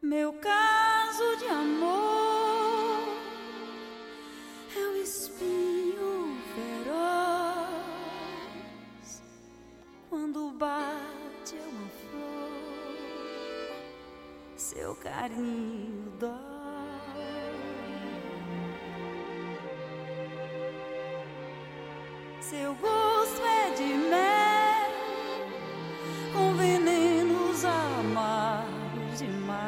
Meu caso de amor é o espinho feroz. Quando bate uma flor, seu carinho dói. Seu gosto é de mel com venenos amargos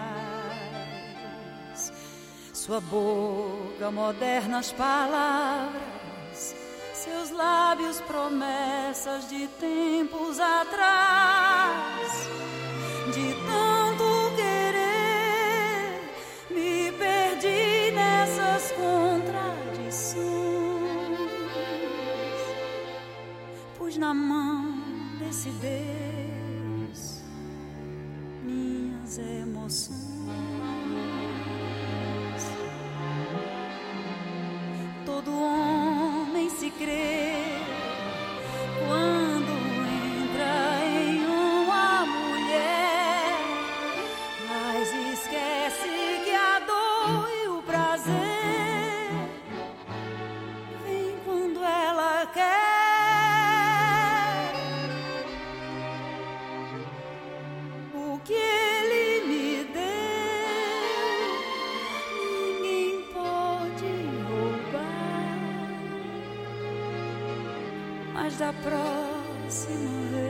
demais. Sua boca moderna as palavras, seus lábios promessas de tempos atrás. De tanto querer, me perdi nessas contradições. Pus na mão desse Deus minhas emoções. Todo homem se crê quando entra em uma mulher, mas esquece que a dor e o prazer vem quando ela quer. O que ele me deu, ninguém pode roubar. Mas da próxima vez